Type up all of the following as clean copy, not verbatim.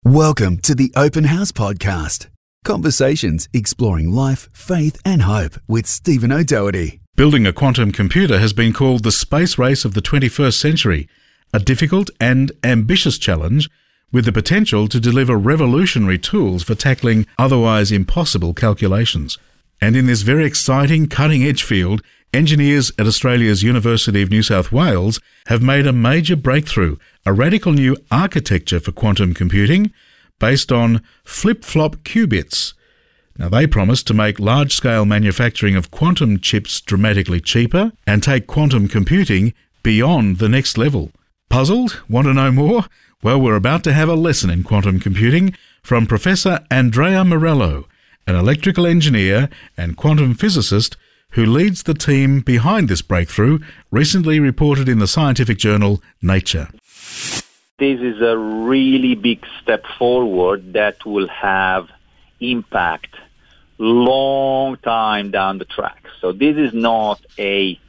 Welcome to the Open House Podcast. Conversations exploring life, faith and hope with Stephen O'Doherty. Building a quantum computer has been called the space race of the 21st century, a difficult and ambitious challenge with the potential to deliver revolutionary tools for tackling otherwise impossible calculations. And in this very exciting, cutting-edge field, engineers at Australia's University of New South Wales have made a major breakthrough, a radical new architecture for quantum computing based on flip-flop qubits. Now, they promise to make large-scale manufacturing of quantum chips dramatically cheaper and take quantum computing beyond the next level. Puzzled? Want to know more? Well, we're about to have a lesson in quantum computing from Professor Andrea Morello, an electrical engineer and quantum physicist who leads the team behind this breakthrough, recently reported in the scientific journal Nature. This is a really big step forward that will have impact long time down the track. So this is not a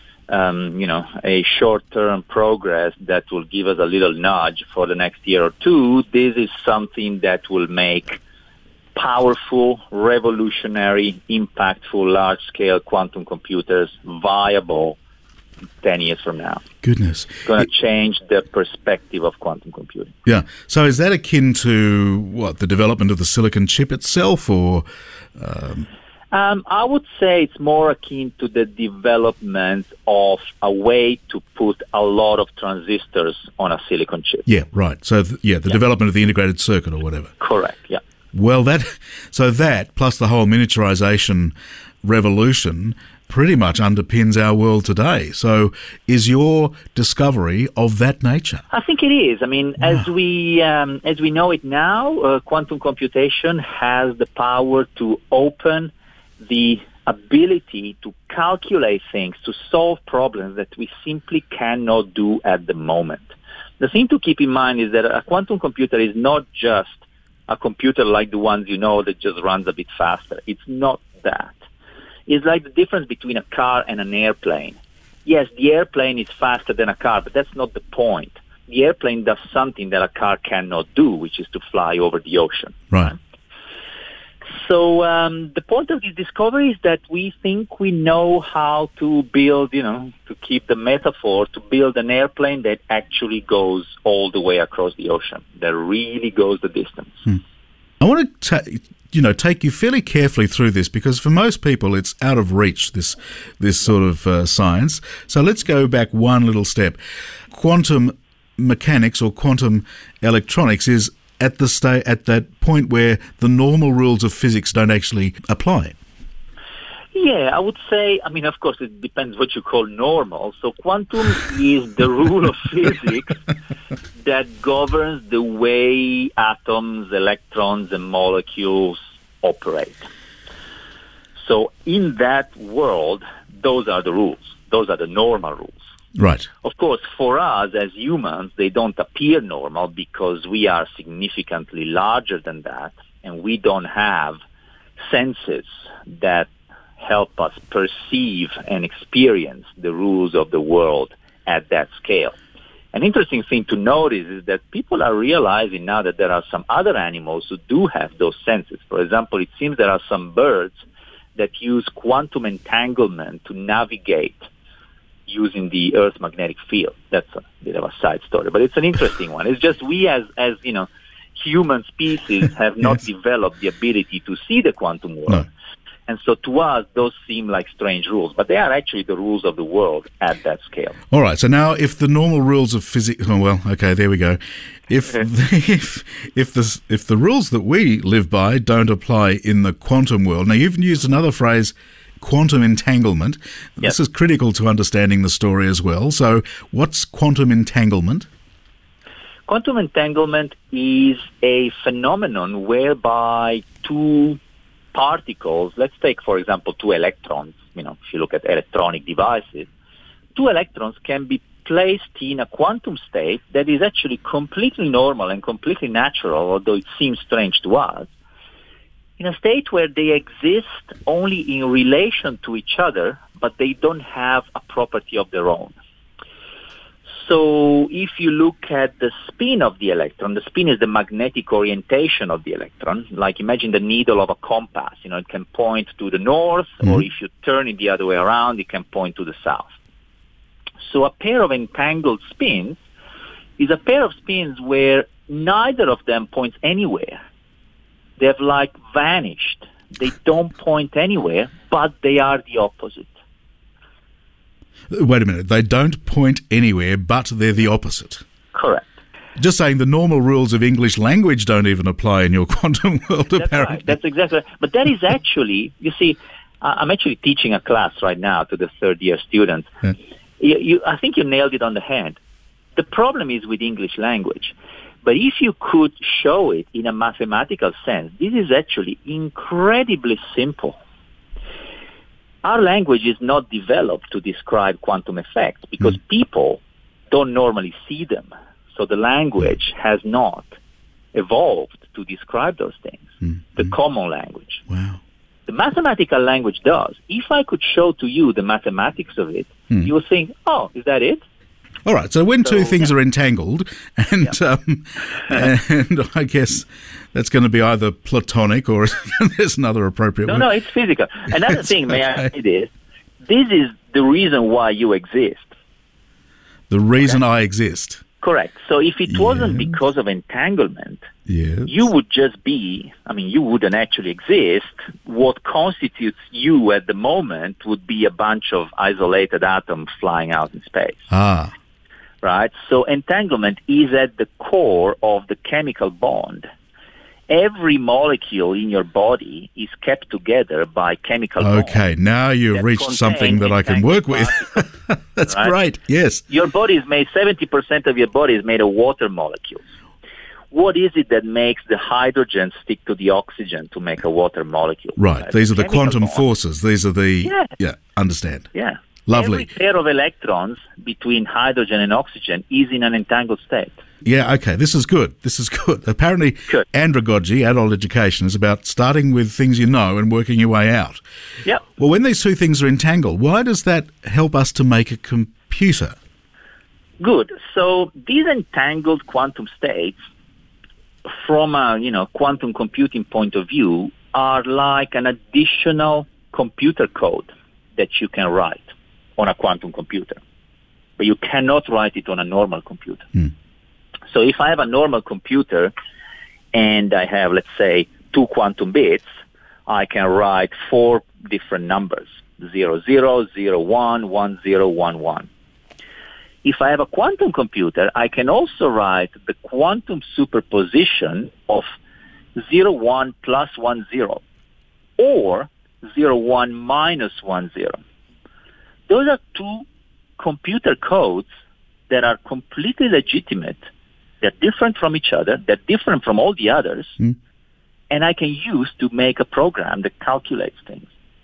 short-term progress that will give us a little nudge for the next year or two. This is something that will make powerful, revolutionary, impactful, large-scale quantum computers viable 10 years from now. Goodness. It's going to change the perspective of quantum computing. Yeah. So is that akin to, the development of the silicon chip itself, or... I would say it's more akin to the development of a way to put a lot of transistors on a silicon chip. Yeah, right. So, the development of the integrated circuit or whatever. Correct, yeah. Well, that plus the whole miniaturization revolution pretty much underpins our world today. So is your discovery of that nature? I think it is. I mean, as we know it now, quantum computation has the power to open the ability to calculate things, to solve problems that we simply cannot do at the moment. The thing to keep in mind is that a quantum computer is not just a computer like the ones you know that just runs a bit faster. It's not that. It's like the difference between a car and an airplane. Yes, the airplane is faster than a car, but that's not the point. The airplane does something that a car cannot do, which is to fly over the ocean. Right. So the point of this discovery is that we think we know how to build, to keep the metaphor, to build an airplane that actually goes all the way across the ocean, that really goes the distance. I want to take you fairly carefully through this, because for most people it's out of reach, this sort of science. So let's go back one little step. Quantum mechanics or quantum electronics is at that point where the normal rules of physics don't actually apply. Yeah, I would say, of course, it depends what you call normal. So quantum is the rule of physics that governs the way atoms, electrons, and molecules operate. So in that world, those are the rules. Those are the normal rules. Right. Of course, for us as humans, they don't appear normal because we are significantly larger than that, and we don't have senses that help us perceive and experience the rules of the world at that scale. An interesting thing to notice is that people are realizing now that there are some other animals who do have those senses. For example, it seems there are some birds that use quantum entanglement to navigate using the Earth's magnetic field. That's a bit of a side story, but it's an interesting one. It's just we as human species have not developed the ability to see the quantum world. No. And so to us, those seem like strange rules, but they are actually the rules of the world at that scale. All right. So now, if the normal rules of physics, there we go. If the rules that we live by don't apply in the quantum world, now you've used another phrase, quantum entanglement. This is critical to understanding the story as well. So, what's quantum entanglement? Quantum entanglement is a phenomenon whereby two particles, let's take, for example, two electrons, if you look at electronic devices, two electrons can be placed in a quantum state that is actually completely normal and completely natural, although it seems strange to us, in a state where they exist only in relation to each other, but they don't have a property of their own. So if you look at the spin of the electron, the spin is the magnetic orientation of the electron. Like imagine the needle of a compass. It can point to the north, or if you turn it the other way around, it can point to the south. So a pair of entangled spins is a pair of spins where neither of them points anywhere. They've like vanished. They don't point anywhere, but they are the opposite. Wait a minute. They don't point anywhere, but they're the opposite. Correct. Just saying the normal rules of English language don't even apply in your quantum world, That's apparently. Right. That's exactly right. But that is actually, you see, I'm actually teaching a class right now to the third-year students. Yeah. I think you nailed it on the head. The problem is with English language. But if you could show it in a mathematical sense, this is actually incredibly simple. Our language is not developed to describe quantum effects because people don't normally see them. So the language has not evolved to describe those things, the common language. Wow. The mathematical language does. If I could show to you the mathematics of it, you would think, oh, is that it? All right, so when two things are entangled, and and I guess that's going to be either platonic or there's another appropriate word. No, it's physical. Another thing, may I say this is the reason why you exist. The reason I exist. Correct. So if it wasn't because of entanglement, yes, you would just be, you wouldn't actually exist. What constitutes you at the moment would be a bunch of isolated atoms flying out in space. Ah. Right? So entanglement is at the core of the chemical bond. Every molecule in your body is kept together by chemical bonds. Okay, now you've reached something that I can work with. That's right? Great, yes. Your body is made, 70% of your body is made of water molecules. What is it that makes the hydrogen stick to the oxygen to make a water molecule? Right, these are the quantum forces. These are the... Yeah, understand. Yeah. Lovely. Every pair of electrons between hydrogen and oxygen is in an entangled state. Yeah, okay, this is good. Apparently, andragogy, adult education, is about starting with things you know and working your way out. Yep. Well, when these two things are entangled, why does that help us to make a computer? Good. So these entangled quantum states, from a quantum computing point of view, are like an additional computer code that you can write on a quantum computer. But you cannot write it on a normal computer. So if I have a normal computer and I have, let's say, 2 quantum bits, I can write 4 different numbers, 00, 01, 10, 11. If I have a quantum computer, I can also write the quantum superposition of 01 plus 10 or 01 minus 10. Those are 2 computer codes that are completely legitimate. They're different from each other. They're different from all the others. And I can use to make a program that calculates things.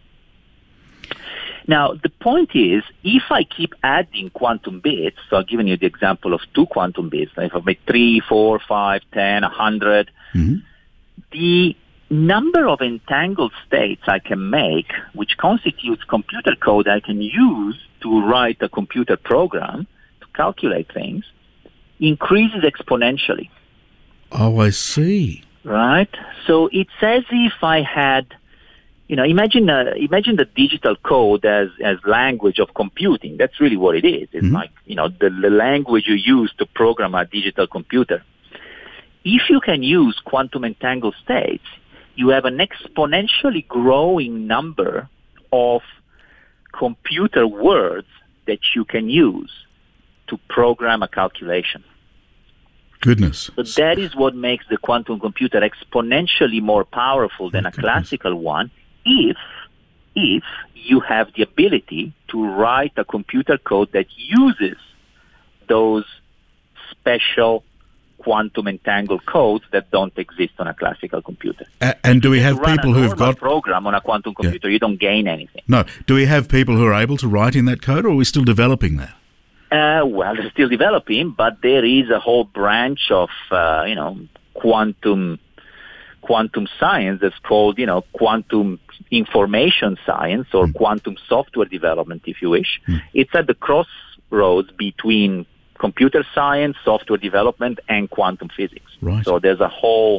Now, the point is, if I keep adding quantum bits, so I've given you the example of 2 quantum bits, if I make 3, 4, 5, 10, 100, the number of entangled states I can make, which constitutes computer code I can use to write a computer program to calculate things, increases exponentially. Oh, I see. Right? So it's as if I had, imagine the digital code as language of computing. That's really what it is. It's like, the language you use to program a digital computer. If you can use quantum entangled states, you have an exponentially growing number of computer words that you can use to program a calculation. Goodness. So that is what makes the quantum computer exponentially more powerful than a classical one if you have the ability to write a computer code that uses those special quantum entangled codes that don't exist on a classical computer. And do we have people who've got a program on a quantum computer? You don't gain anything. No. Do we have people who are able to write in that code, or are we still developing that? Well, they're still developing, but there is a whole branch of quantum science that's called quantum information science or quantum software development, if you wish. It's at the crossroads between computer science, software development, and quantum physics. Right. So there's a whole,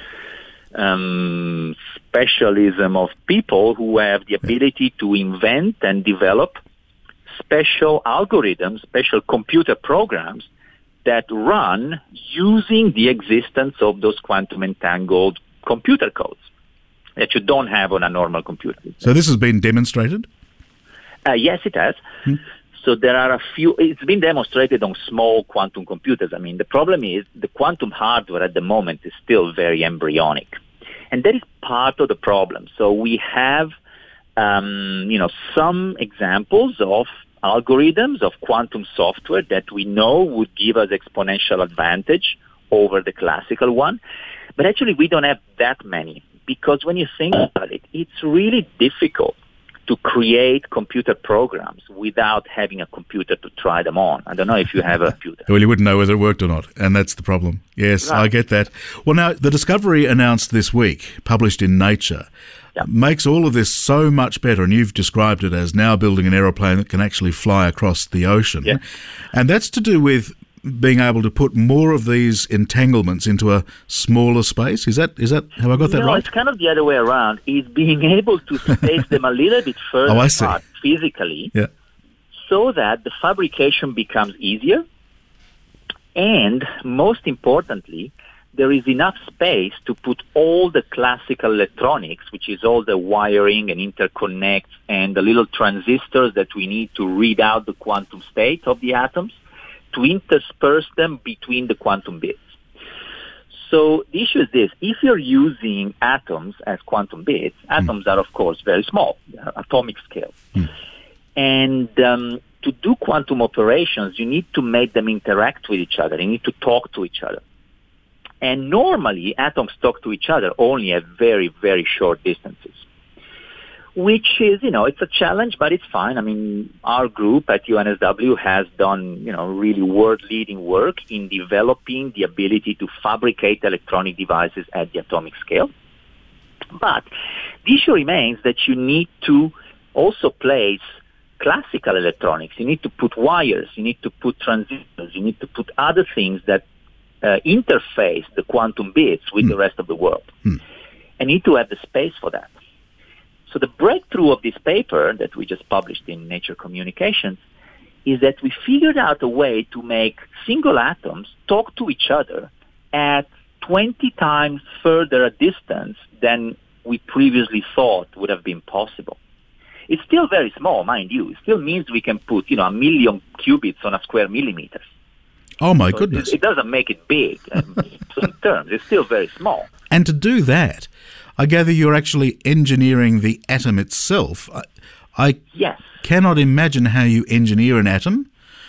specialism of people who have the ability to invent and develop special algorithms, special computer programs that run using the existence of those quantum entangled computer codes that you don't have on a normal computer. So this has been demonstrated? Yes, it has. So there are a few, it's been demonstrated on small quantum computers. I mean, the problem is the quantum hardware at the moment is still very embryonic. And that is part of the problem. So we have, some examples of algorithms of quantum software that we know would give us exponential advantage over the classical one. But actually, we don't have that many, because when you think about it, it's really difficult to create computer programs without having a computer to try them on. I don't know if you have a computer. Well, you wouldn't know whether it worked or not, and that's the problem. Yes, right. I get that. Well, now, the discovery announced this week, published in Nature, makes all of this so much better, and you've described it as now building an aeroplane that can actually fly across the ocean. Yeah. And that's to do with being able to put more of these entanglements into a smaller space? Is that have I got that right? No, it's kind of the other way around. It's being able to space them a little bit further apart physically, so that the fabrication becomes easier, and most importantly, there is enough space to put all the classical electronics, which is all the wiring and interconnects and the little transistors that we need to read out the quantum state of the atoms, to intersperse them between the quantum bits. So the issue is this: if you're using atoms as quantum bits, atoms are, of course, very small, atomic scale. And to do quantum operations, you need to make them interact with each other. You need to talk to each other. And normally, atoms talk to each other only at very, very short distances, which is, it's a challenge, but it's fine. I mean, our group at UNSW has done, really world-leading work in developing the ability to fabricate electronic devices at the atomic scale. But the issue remains that you need to also place classical electronics. You need to put wires, you need to put transistors, you need to put other things that interface the quantum bits with the rest of the world. And you need to have the space for that. So the breakthrough of this paper that we just published in Nature Communications is that we figured out a way to make single atoms talk to each other at 20 times further a distance than we previously thought would have been possible. It's still very small, mind you. It still means we can put, 1 million qubits on a square millimeter. Oh, my goodness. It doesn't make it big in terms. It's still very small. And to do that, I gather you're actually engineering the atom itself. I cannot imagine how you engineer an atom,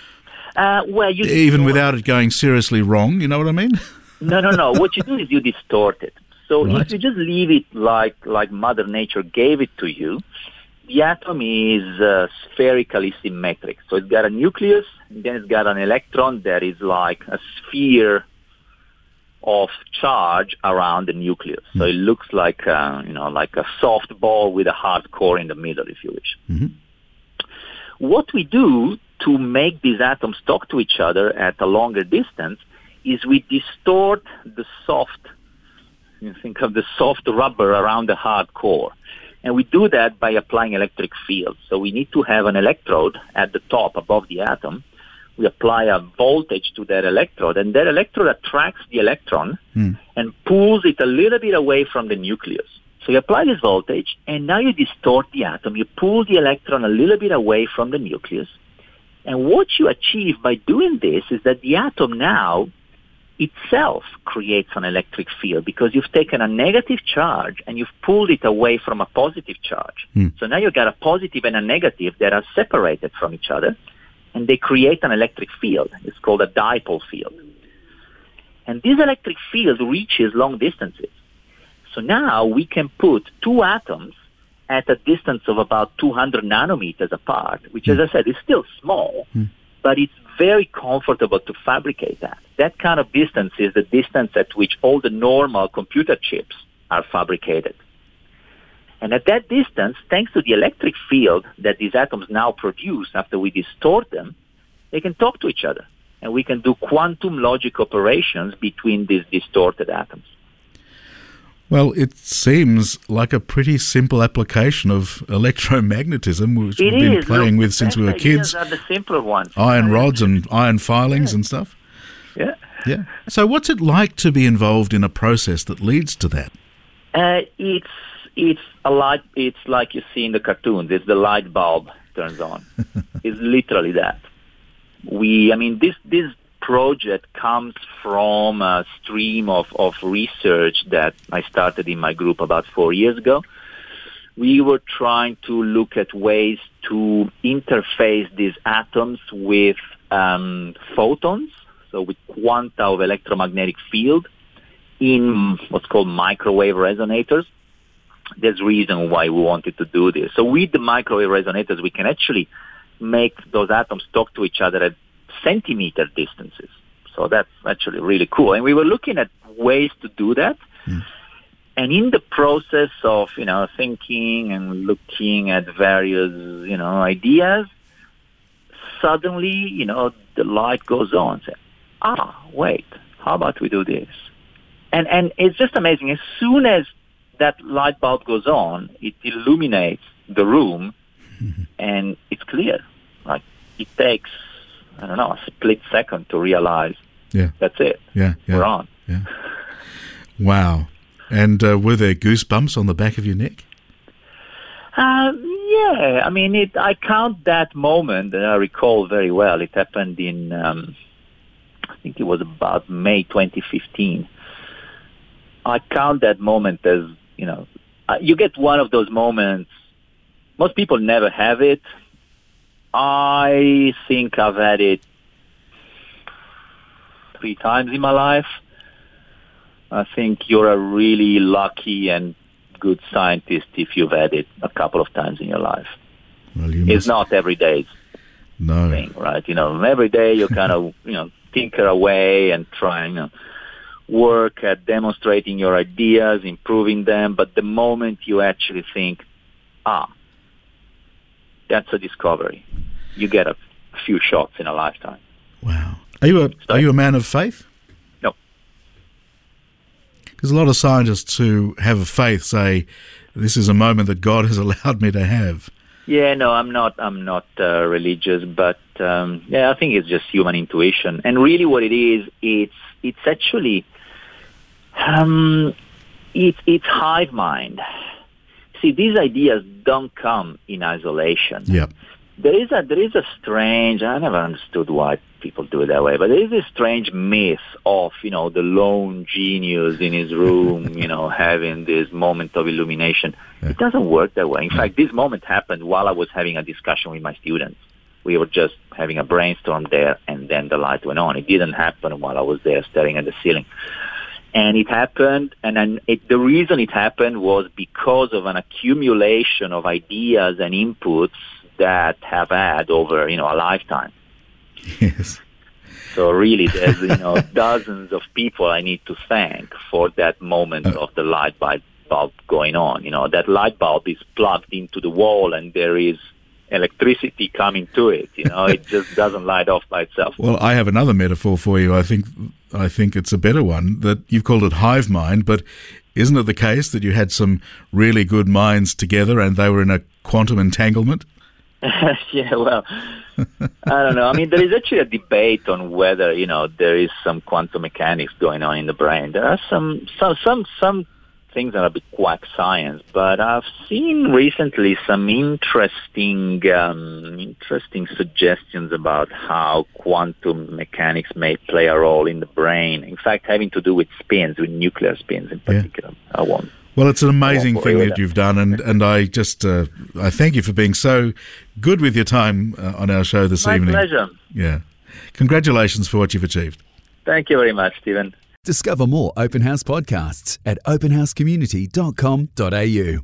even without it going seriously wrong. You know what I mean? No. What you do is you distort it. So if you just leave it like Mother Nature gave it to you, the atom is spherically symmetric. So it's got a nucleus, and then it's got an electron that is like a sphere of charge around the nucleus. So it looks like like a soft ball with a hard core in the middle, if you wish. What we do to make these atoms talk to each other at a longer distance is we distort the soft, think of the soft rubber around the hard core. And we do that by applying electric fields. So we need to have an electrode at the top above the atom. We apply a voltage to that electrode, and that electrode attracts the electron and pulls it a little bit away from the nucleus. So you apply this voltage, and now you distort the atom. You pull the electron a little bit away from the nucleus. And what you achieve by doing this is that the atom now itself creates an electric field, because you've taken a negative charge and you've pulled it away from a positive charge. So now you've got a positive and a negative that are separated from each other, and they create an electric field. It's called a dipole field. And this electric field reaches long distances. So now we can put two atoms at a distance of about 200 nanometers apart, which, as I said, is still small, but it's very comfortable to fabricate that. That kind of distance is the distance at which all the normal computer chips are fabricated. And at that distance, thanks to the electric field that these atoms now produce after we distort them, they can talk to each other. and we can do quantum logic operations between these distorted atoms. Well, it seems like a pretty simple application of electromagnetism, which we've been playing with since we were kids. Are the simpler ones. Iron rods and iron filings and stuff. Yeah. Yeah. So what's it like to be involved in a process that leads to that? It's a light. It's like you see in the cartoons. It's the light bulb turns on. It's literally that. This project comes from a stream of research that I started in my group about 4 years ago. We were trying to look at ways to interface these atoms with photons, so with quanta of electromagnetic field in what's called microwave resonators. There's a reason why we wanted to do this. So with the microwave resonators, we can actually make those atoms talk to each other at centimeter distances. So that's actually really cool. And we were looking at ways to do that. And in the process of, thinking and looking at various, ideas, suddenly, the light goes on. Say, wait, how about we do this? And it's just amazing. As soon as that light bulb goes on, it illuminates the room and it's clear. Like, it takes, a split second to realize that's it. Yeah. We're on. Yeah. Wow. And were there goosebumps on the back of your neck? Yeah. I count that moment, and I recall very well. It happened in, I think it was about May 2015. I count that moment as, you get one of those moments. Most people never have it. I think I've had it 3 times in my life. I think you're a really lucky and good scientist if you've had it a couple of times in your life. Well, it's not every day's thing, right? Every day you kind of, tinker away and try, work at demonstrating your ideas, improving them. But the moment you actually think, that's a discovery, you get a few shots in a lifetime. Wow. Are you a man of faith? No. Because a lot of scientists who have a faith say, this is a moment that God has allowed me to have. Yeah, no, I'm not religious, but I think it's just human intuition. And really what it is, it's actually, it's hive mind. See, these ideas don't come in isolation. Yep. There is a strange, I never understood why people do it that way, but there is a strange myth of, the lone genius in his room, having this moment of illumination. Yeah. It doesn't work that way. In fact, this moment happened while I was having a discussion with my students. We were just having a brainstorm there, and then the light went on. It didn't happen while I was there staring at the ceiling. And it happened, and then the reason it happened was because of an accumulation of ideas and inputs that have had over, a lifetime. Yes. So really, there's, dozens of people I need to thank for that moment of the light bulb going on. That light bulb is plugged into the wall and there is electricity coming to it. It just doesn't light off by itself. Well, I have another metaphor for you. I think it's a better one, that you've called it hive mind, but isn't it the case that you had some really good minds together and they were in a quantum entanglement? Yeah, well, I don't know. There is actually a debate on whether, there is some quantum mechanics going on in the brain. There are some things that are a bit quack science, but I've seen recently some interesting suggestions about how quantum mechanics may play a role in the brain. In fact, having to do with spins, with nuclear spins in particular. Yeah. Well, it's an amazing thing that you've done, and I just I thank you for being so good with your time on our show this evening. My pleasure. Yeah. Congratulations for what you've achieved. Thank you very much, Stephen. Discover more Open House podcasts at openhousecommunity.com.au.